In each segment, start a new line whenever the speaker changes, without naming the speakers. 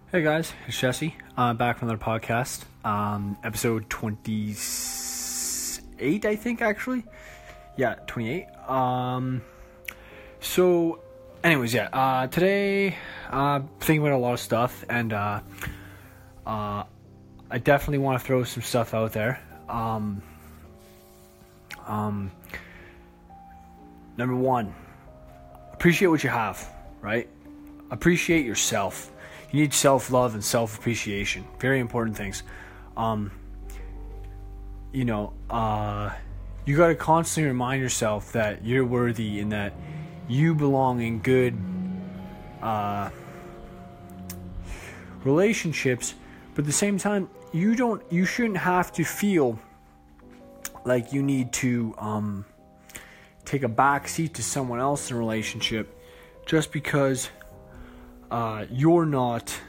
Hey guys, it's Jesse. Back from another podcast. Episode 28, I think, actually. Yeah, 28. Today, thinking about a lot of stuff, and I definitely want to throw some stuff out there. Number one, appreciate what you have, right? Appreciate yourself. You need self-love and self-appreciation. Very important things. You got to constantly remind yourself that you're worthy and that you belong in good relationships. But at the same time, you shouldn't have to feel like you need to take a back seat to someone else in a relationship just because you're not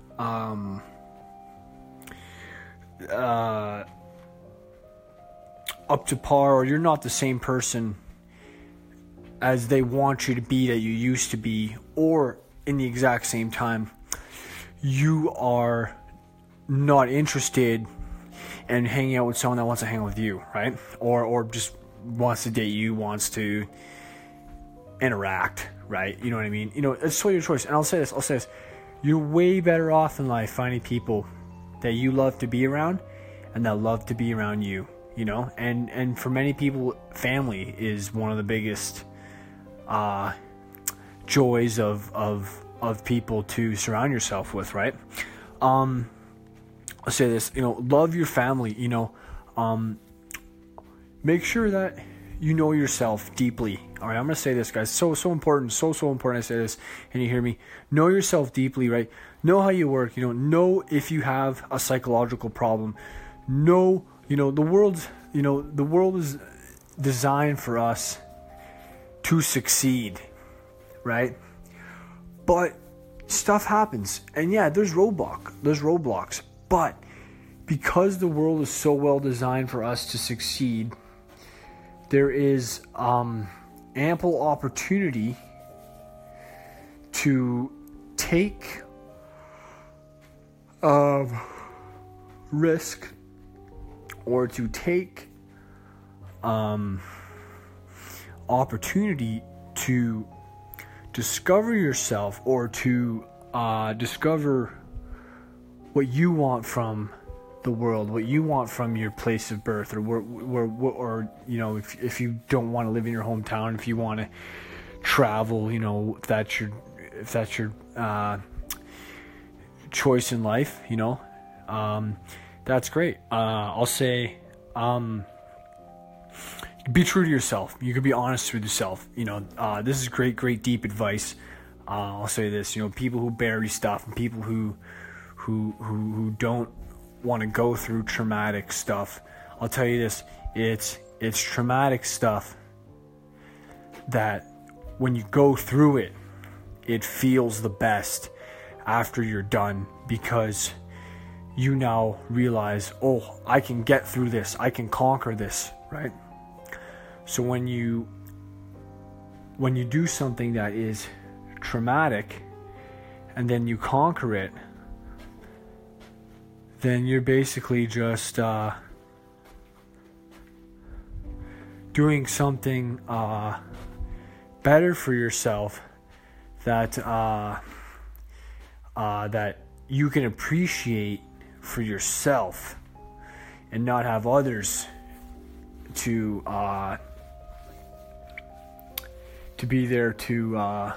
up to par, or you're not the same person as they want you to be that you used to be, or in the exact same time you are not interested in hanging out with someone that wants to hang out with you, right? Or just wants to date you, wants to interact, right? You know what I mean? It's totally your choice. And I'll say this. You're way better off in life finding people that you love to be around and that love to be around you, And for many people, family is one of the biggest joys of people to surround yourself with, right? I'll say this, love your family, make sure that you know yourself deeply. All right, I'm going to say this, guys. So important. So important I say this, and you hear me. Know yourself deeply, right? Know how you work. Know if you have a psychological problem. Know, the world is designed for us to succeed, right? But stuff happens. And yeah, there's roadblocks. But because the world is so well designed for us to succeed, there is ample opportunity to take risk, or to take opportunity to discover yourself, or to discover what you want from the world, what you want from your place of birth, or if you don't want to live in your hometown, if you want to travel, if that's your choice in life, that's great. I'll say, be true to yourself. You can be honest with yourself. This is great deep advice. I'll say this, people who bury stuff, and people who don't want to go through traumatic stuff. I'll tell you this, it's traumatic stuff that when you go through it, it feels the best after you're done, because you now realize, I can get through this, I can conquer this, right? So when you do something that is traumatic and then you conquer it, then you're basically just doing something better for yourself that that you can appreciate for yourself, and not have others to be there to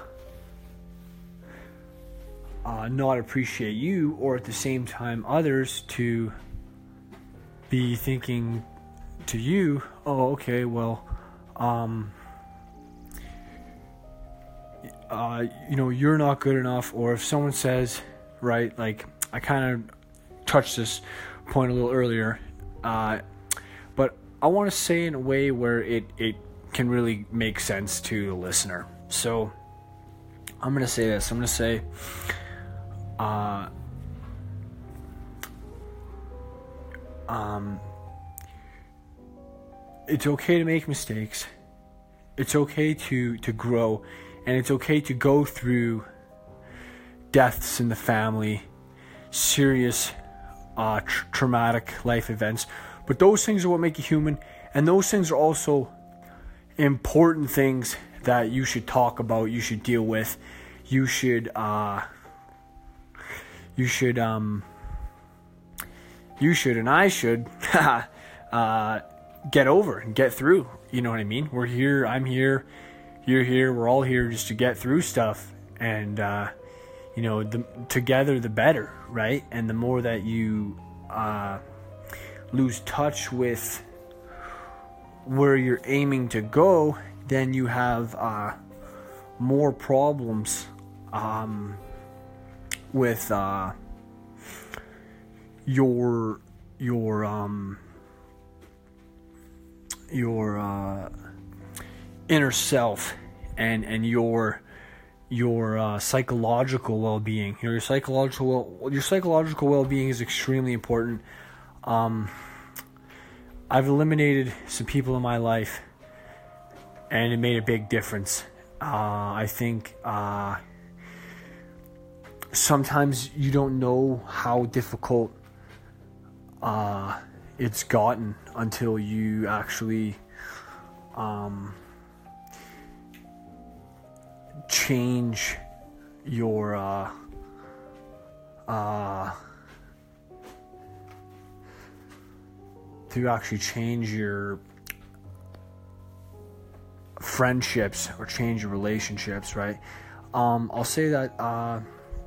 not appreciate you, or at the same time others to be thinking to you, you're not good enough. Or if someone says, right, like I kind of touched this point a little earlier, but I want to say in a way where it can really make sense to the listener. So I'm going to say this. I'm going to say, it's okay to make mistakes. It's okay to grow, and it's okay to go through deaths in the family, serious traumatic life events. But those things are what make you human, and those things are also important things that you should talk about, you should deal with, you should and I should get over and get through. You know what I mean? We're here, I'm here, you're here, we're all here just to get through stuff, and together the better, right? And the more that you lose touch with where you're aiming to go, then you have more problems with your inner self and your psychological well-being. Your psychological well-being is extremely important. I've eliminated some people in my life, and it made a big difference. I think sometimes you don't know how difficult it's gotten until you actually change your friendships or change your relationships, right? I'll say that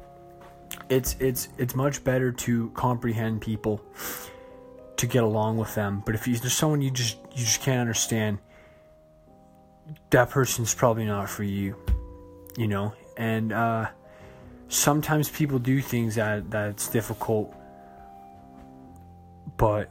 it's much better to comprehend people, to get along with them. But if there's someone you just can't understand, that person's probably not for you, you know. And sometimes people do things that's difficult, but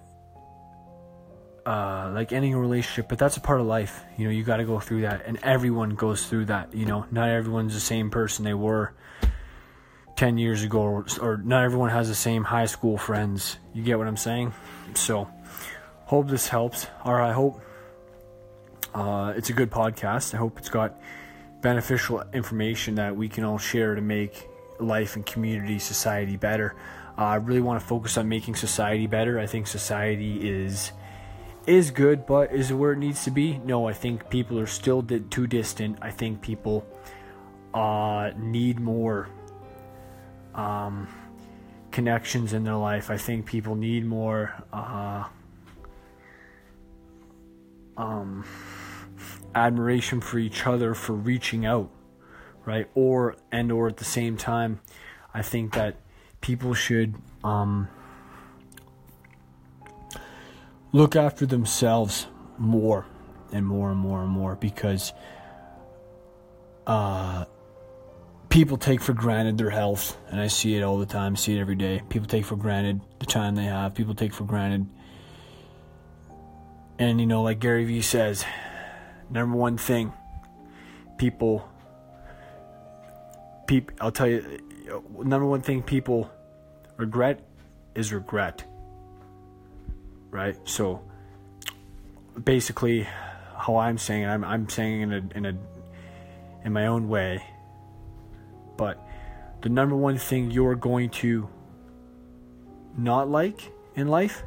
like any relationship, but that's a part of life. You know, you got to go through that, and everyone goes through that. You know, not everyone's the same person they were 10 years ago, or not everyone has the same high school friends. You get what I'm saying? So, hope this helps, or I hope it's a good podcast. I hope it's got beneficial information that we can all share to make life and community, society better. I really want to focus on making society better. I think society is good, but is it where it needs to be? No, I think people are still too distant. I think people need more connections in their life. I think people need more admiration for each other for reaching out, right? Or at the same time, I think that people should look after themselves more and more and more and more, because people take for granted their health, and I see it all the time, see it every day. People take for granted the time they have. People take for granted, and you know, like Gary Vee says, number one thing I'll tell you, number one thing people regret is regret. Right? So basically, how I'm saying it, I'm saying it in my own way. But the number one thing you're going to not like in life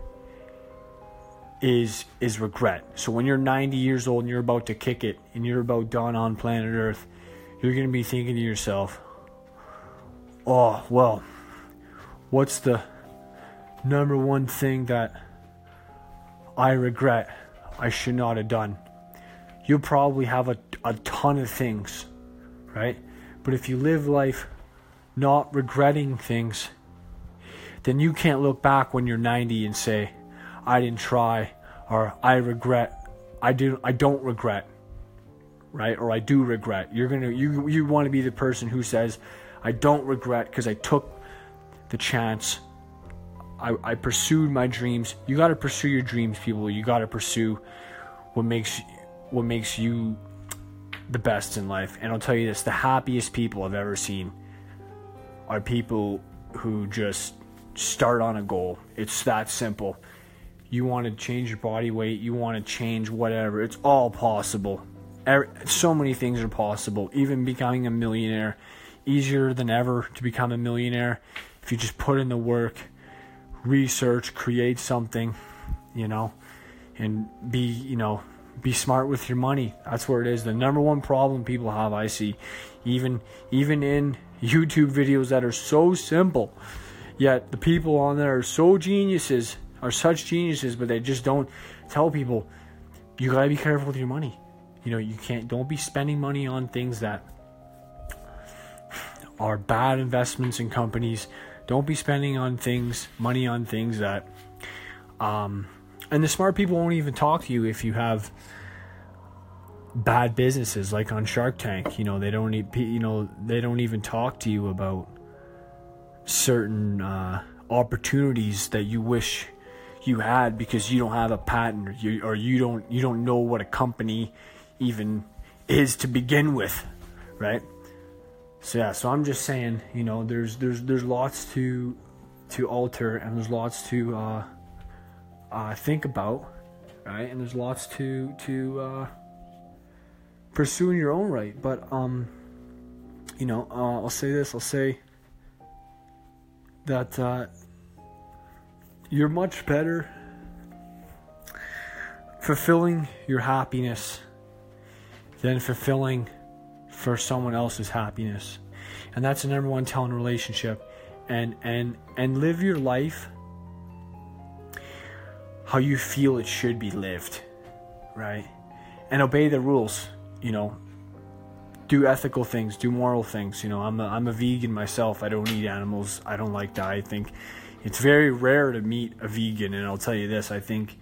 is regret. So when you're 90 years old and you're about to kick it and you're about done on planet Earth, you're going to be thinking to yourself, oh, well, what's the number one thing that I regret I should not have done? You'll probably have a ton of things, right? But if you live life not regretting things, then you can't look back when you're 90 and say, I didn't try, or I don't regret, right? Or I do regret. You want to be the person who says, I don't regret because I took the chance. I pursued my dreams. You got to pursue your dreams, people. You got to pursue what makes you the best in life. And I'll tell you this, the happiest people I've ever seen are people who just start on a goal. It's that simple. You want to change your body weight, you want to change whatever, it's all possible. So many things are possible. Even becoming a millionaire, easier than ever to become a millionaire. if you just put in the work, research, create something, and be smart with your money. That's where it is. The number one problem people have, I see, even in YouTube videos that are so simple, yet the people on there are such geniuses, but they just don't tell people, you gotta be careful with your money. Don't be spending money on things that are bad investments in companies. Don't be spending money on things that, and the smart people won't even talk to you if you have bad businesses, like on Shark Tank. They don't even talk to you about certain opportunities that you wish you had because you don't have a patent, or you don't know what a company even is to begin with, right? So I'm just saying, there's lots to alter, and there's lots to think about, right? And there's lots to pursue in your own right. But I'll say this. I'll say that you're much better fulfilling your happiness than fulfilling for someone else's happiness. And that's the number one tell in a relationship. And live your life how you feel it should be lived, right? And obey the rules, do ethical things, do moral things. I'm a vegan myself. I don't eat animals. I don't like that. I think it's very rare to meet a vegan, and I'll tell you this, I think,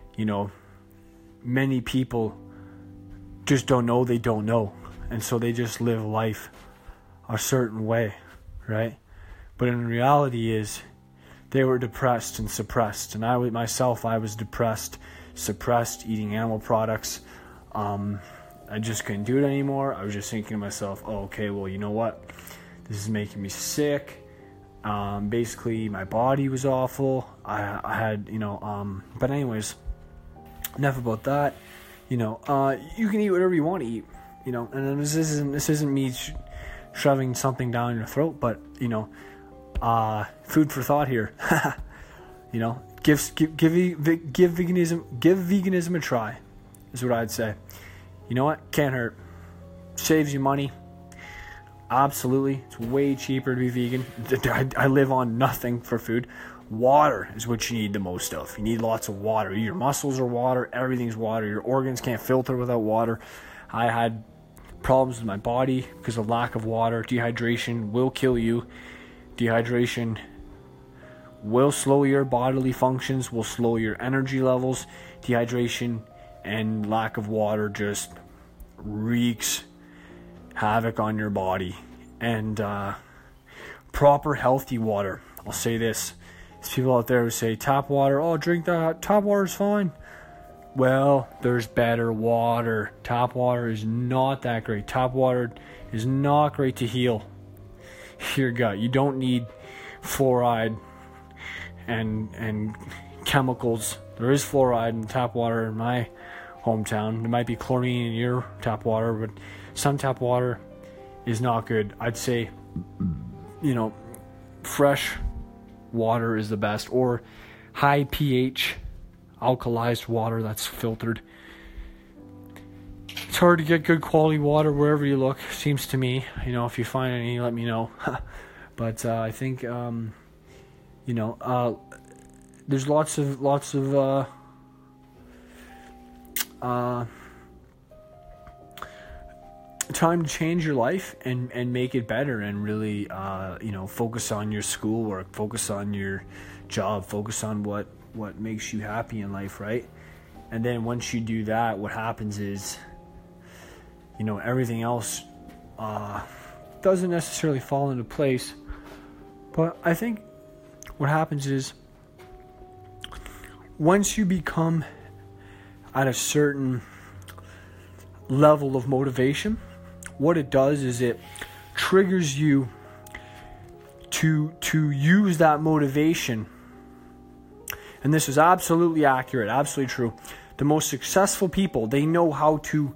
many people just don't know they don't know. And so they just live life a certain way, right? But in reality is they were depressed and suppressed. And I was depressed, suppressed, eating animal products. I just couldn't do it anymore. I was just thinking to myself, oh, okay, well, you know what? This is making me sick. Basically, my body was awful. I had, but anyways, enough about that. You can eat whatever you want to eat. And this isn't me shoving something down your throat, but food for thought here. Give veganism a try, is what I'd say. You know what? Can't hurt. Saves you money. Absolutely, it's way cheaper to be vegan. I live on nothing for food. Water is what you need the most of. You need lots of water. Your muscles are water. Everything's water. Your organs can't filter without water. I had problems with my body because of lack of water. Dehydration will kill you. Dehydration will slow your bodily functions, will slow your energy levels. Dehydration and lack of water just wreaks havoc on your body. And proper healthy water. I'll say this. There's people out there who say tap water, oh, drink that, tap water's fine. Well, there's better water. Tap water is not that great. Tap water is not great to heal your gut. You don't need fluoride and chemicals. There is fluoride in tap water in my hometown. There might be chlorine in your tap water, but some tap water is not good. I'd say, fresh water is the best, or high pH alkalized water that's filtered. It's hard to get good quality water wherever you look, seems to me. If you find any, let me know. But I think there's lots of time to change your life and make it better, and really focus on your schoolwork, focus on your job, focus on what makes you happy in life, right? And then once you do that, what happens is everything else doesn't necessarily fall into place. But I think what happens is once you become at a certain level of motivation, what it does is it triggers you to use that motivation. And this is absolutely accurate, absolutely true. The most successful people, they know how to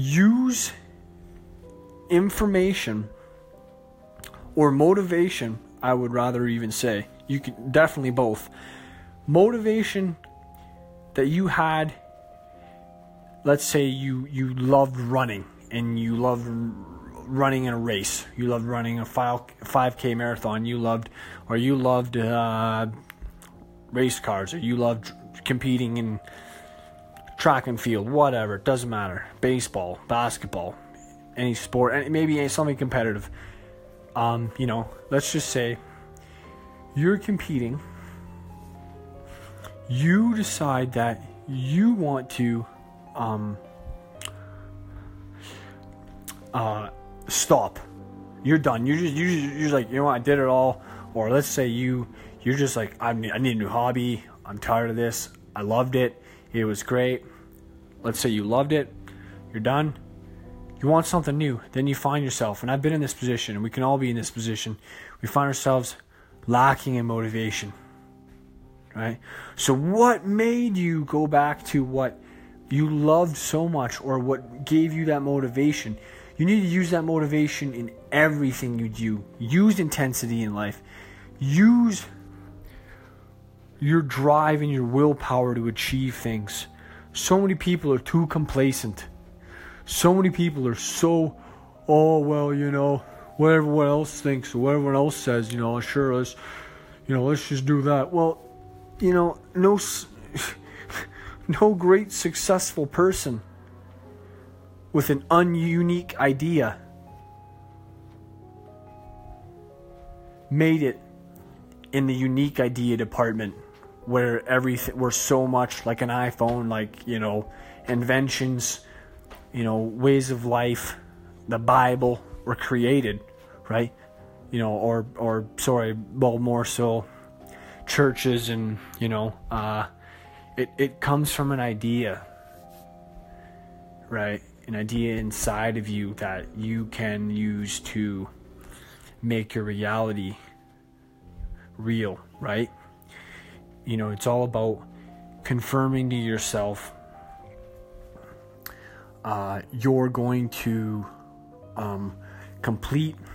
use information or motivation I would rather even say. You can definitely both. Motivation that you had, let's say you loved running and you loved running in a race. You loved running a 5K marathon. You loved race cars, or you loved competing in track and field, whatever. It doesn't matter. Baseball, basketball, any sport, and maybe something competitive. Let's just say you're competing. You decide that you want to stop. You're done. You're just like, you know what, I did it all. Or let's say you're just like, I need a new hobby. I'm tired of this. I loved it. It was great. Let's say you loved it. You're done. You want something new. Then you find yourself, and I've been in this position, and we can all be in this position. We find ourselves lacking in motivation. Right? So what made you go back to what you loved so much, or what gave you that motivation? You need to use that motivation in everything you do. Use intensity in life. Use your drive and your willpower to achieve things. So many people are too complacent. So many people are so, what everyone else thinks, or what everyone else says, sure, let's just do that. Well, no great successful person with an ununique idea made it in the unique idea department, where we're so much like an iPhone, inventions, ways of life, the Bible were created, right? More so churches, and it comes from an idea, right? An idea inside of you that you can use to make your reality real, right? It's all about confirming to yourself you're going to complete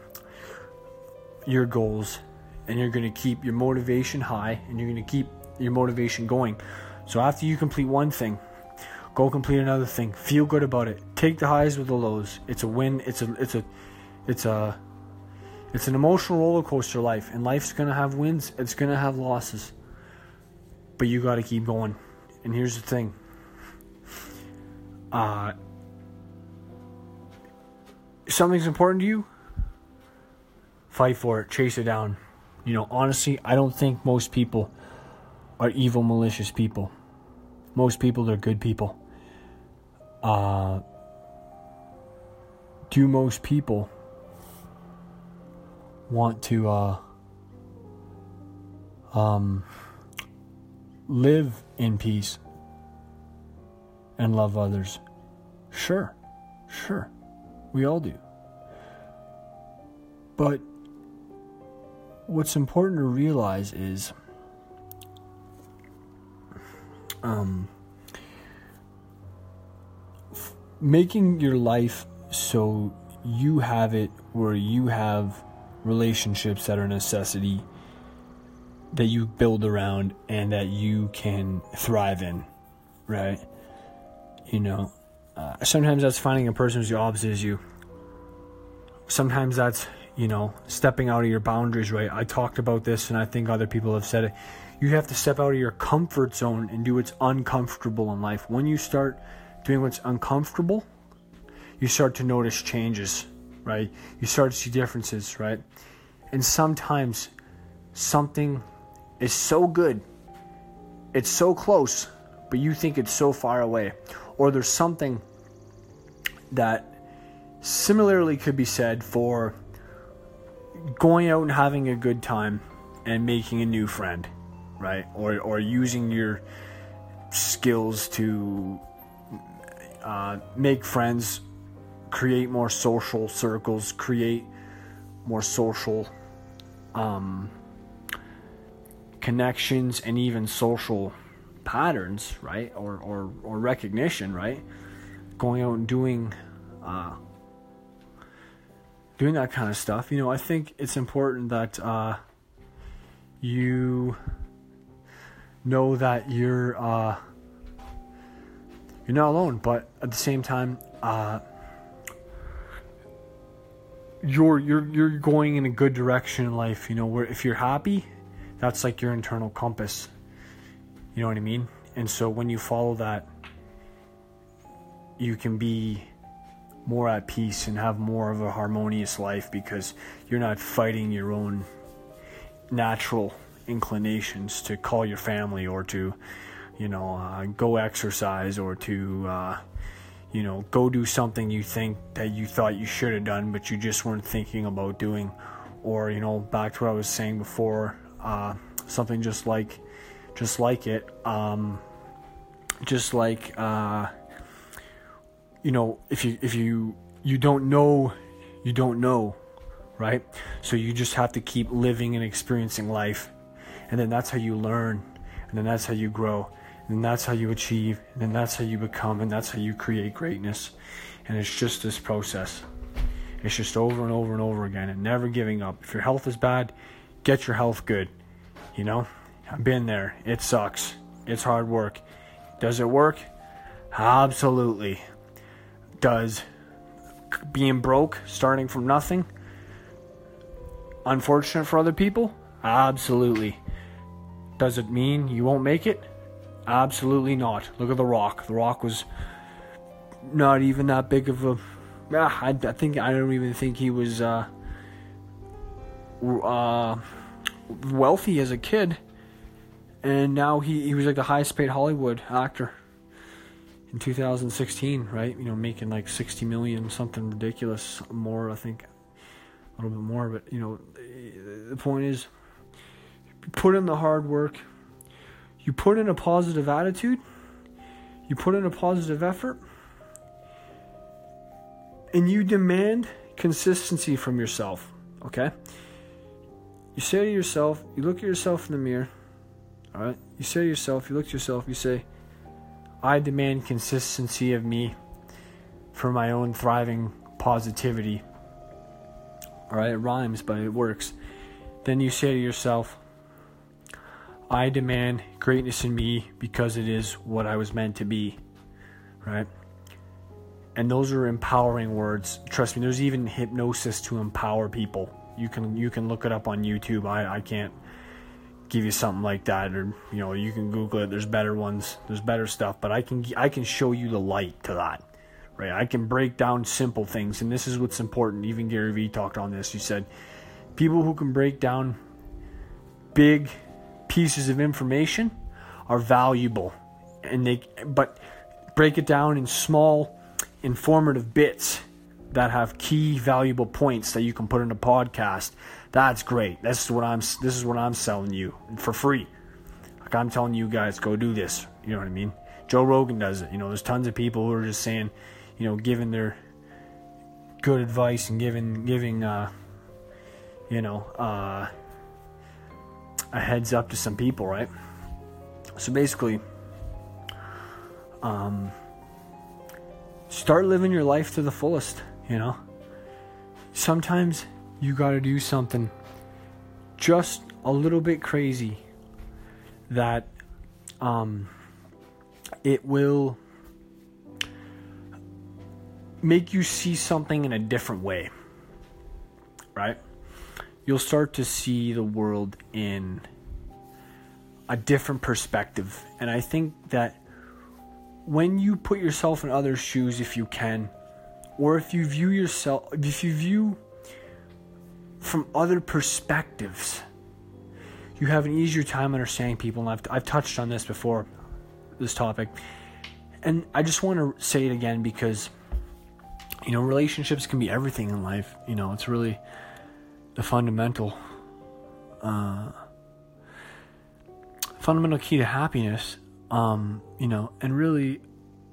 your goals, and you're going to keep your motivation high, and you're going to keep your motivation going. So after you complete one thing, go complete another thing. Feel good about it. Take the highs with the lows. It's a win. It's an emotional roller coaster, life, and life's going to have wins. It's going to have losses, but you got to keep going. And here's the thing. If something's important to you, fight for it. Chase it down. Honestly, I don't think most people are evil, malicious people. Most people are good people. Do most people want to live in peace and love others? Sure. We all do. But what's important to realize is making your life so you have it where you have relationships that are a necessity, that you build around, and that you can thrive in, right? Sometimes that's finding a person who's the opposite as you. Sometimes that's, stepping out of your boundaries, right? I talked about this, and I think other people have said it. You have to step out of your comfort zone and do what's uncomfortable in life. When you start doing what's uncomfortable, you start to notice changes, right? You start to see differences, right? And sometimes something is so good, it's so close, but you think it's so far away. Or there's something that similarly could be said for going out and having a good time and making a new friend, right? Or using your skills to make friends, create more social circles, create more social connections, and even social patterns, right? Or recognition, right? Going out and doing doing that kind of stuff. I think it's important that you know that you're not alone, but at the same time, you're going in a good direction in life. Where if you're happy, that's like your internal compass. You know what I mean? And so when you follow that, you can be more at peace and have more of a harmonious life, because you're not fighting your own natural inclinations to call your family, or to go exercise, or to go do something you think that you thought you should have done but you just weren't thinking about doing. Or back to what I was saying before, something just like it, if you don't know, you don't know, right? So you just have to keep living and experiencing life, and then that's how you learn, and then that's how you grow, and then that's how you achieve, and then that's how you become, and that's how you create greatness. And it's just this process. It's just over and over and over again, and never giving up. If your health is bad, get your health good. I've been there. It sucks. It's hard work. Does it work? Absolutely. Does being broke, starting from nothing, unfortunate for other people? Absolutely. Does it mean you won't make it? Absolutely not. Look at The Rock. The Rock was not even that big of a... I don't even think he was wealthy as a kid. And now he was like the highest paid Hollywood actor in 2016, right? Making like 60 million, something ridiculous, more, I think, a little bit more. But the point is, you put in the hard work, you put in a positive attitude, you put in a positive effort, and you demand consistency from yourself. Okay? You say to yourself, you look at yourself in the mirror. All right? You say to yourself, you look at yourself, you say, I demand consistency of me for my own thriving positivity. All right? It rhymes, but it works. Then you say to yourself, I demand greatness in me because it is what I was meant to be. Right? And those are empowering words. Trust me, there's even hypnosis to empower people. You can look it up on YouTube. I can't give you something like that, or you can Google it. There's better ones. There's better stuff, but I can show you the light to that. Right? I can break down simple things, and this is what's important. Even Gary Vee talked on this. He said, people who can break down big pieces of information are valuable, but break it down in small, informative bits that have key valuable points that you can put in a podcast. That's great. This is what I'm selling you for free. Like, I'm telling you guys, go do this. You know what I mean? Joe Rogan does it. There's tons of people who are just saying, giving their good advice and giving a heads up to some people, right? So basically, start living your life to the fullest. Sometimes you got to do something just a little bit crazy that it will make you see something in a different way, right? You'll start to see the world in a different perspective. And I think that when you put yourself in others' shoes, if you can, or if you view from other perspectives, you have an easier time understanding people. And I've touched on this before, this topic, and I just want to say it again because relationships can be everything in life. It's really the fundamental key to happiness. And really,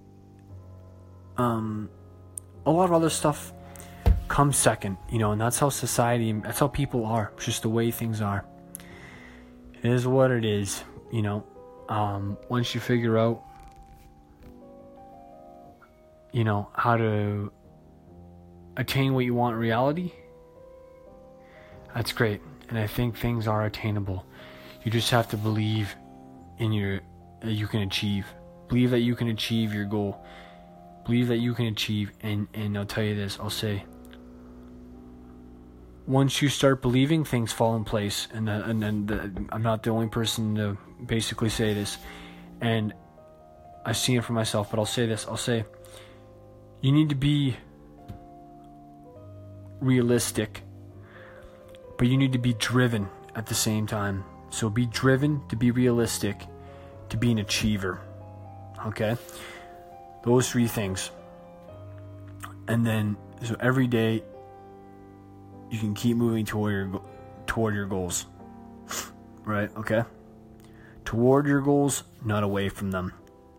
a lot of other stuff comes second, and that's how society, that's how people are. It's just the way things are. It is what it is, once you figure out, how to attain what you want in reality, That's great. And I think things are attainable. You just have to believe in that you can achieve. Believe that you can achieve your goal. Believe that you can achieve. And I'll tell you this, I'll say, once you start believing, things fall in place. And I'm not the only person to basically say this. And I've seen it for myself, but I'll say this. I'll say, you need to be realistic, but you need to be driven at the same time. So be driven to be realistic, to be an achiever. Okay? Those three things. And then, so every day, you can keep moving toward your goals. Right? Okay? Toward your goals, not away from them.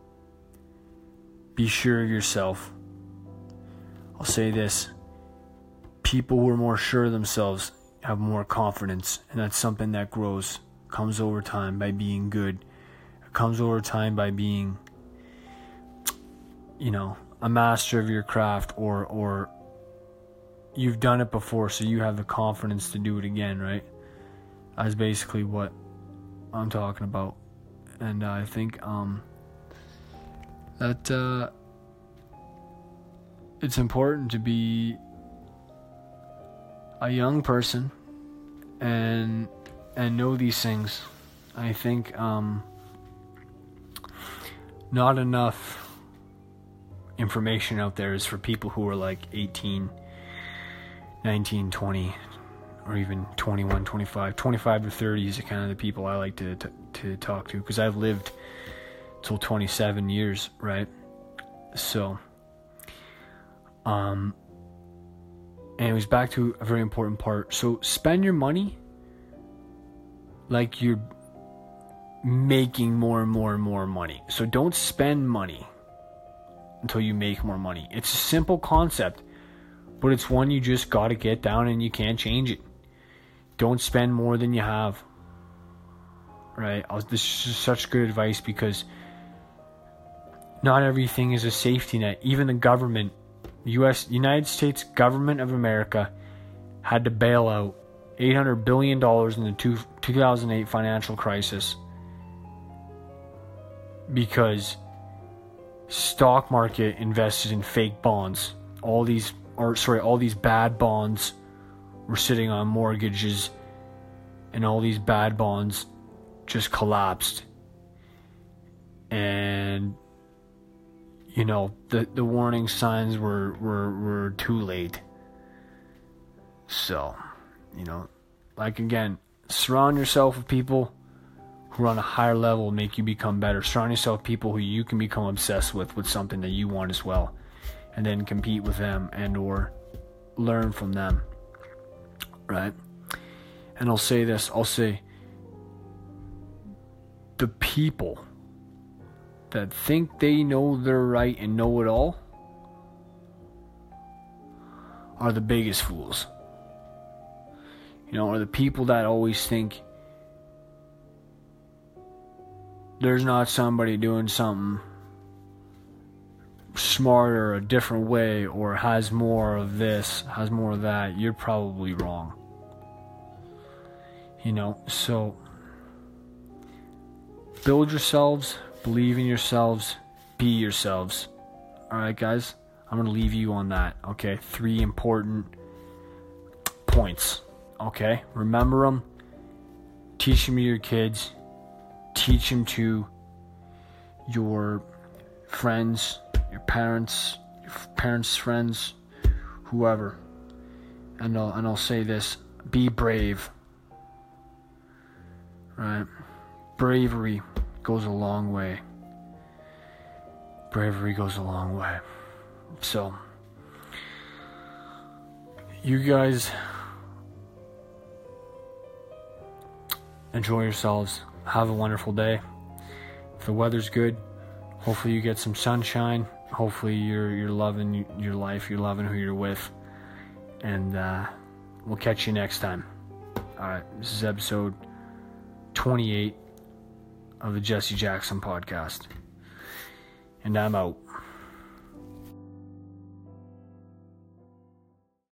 Be sure of yourself. I'll say this. People who are more sure of themselves have more confidence, and that's something that grows. Comes over time by being good. It comes over time by being, a master of your craft, or you've done it before, so you have the confidence to do it again, right? That's basically what I'm talking about. And I think that it's important to be a young person and know these things. I think not enough information out there is for people who are like 18, 19, 20, or even 21, 25. 25 to 30 is kind of the people I like to talk to, because I've lived till 27 years, right? So, anyways, back to a very important part. So spend your money like you're making more and more and more money. So don't spend money until you make more money. It's a simple concept, but it's one you just got to get down, and you can't change it. Don't spend more than you have. Right? This is such good advice, because not everything is a safety net. Even the government, United States government of America, had to bail out $800 billion in the 2008 financial crisis because stock market invested in fake bonds. All these bad bonds were sitting on mortgages, and all these bad bonds just collapsed. And the warning signs were too late. So, again, surround yourself with people who are on a higher level, make you become better. Surround yourself with people who you can become obsessed with something that you want as well, and then compete with them and or learn from them, right? And I'll say this, the people that think they know they're right and know it all are the biggest fools. Are the people that always think there's not somebody doing something smarter, a different way, or has more of this, has more of that. You're probably wrong. So build yourselves, believe in yourselves, be yourselves. Alright, guys, I'm going to leave you on that. Okay, 3 important points. Okay, remember them. Teach them to your kids. Teach them to your friends, your parents' friends, whoever. And I'll say this: be brave. Right? Bravery goes a long way. Bravery goes a long way. So, you guys enjoy yourselves. Have a wonderful day. If the weather's good, hopefully you get some sunshine. Hopefully you're loving your life. You're loving who you're with. And we'll catch you next time. Alright, this is episode 28 of the Jesse Jackson podcast. And I'm out.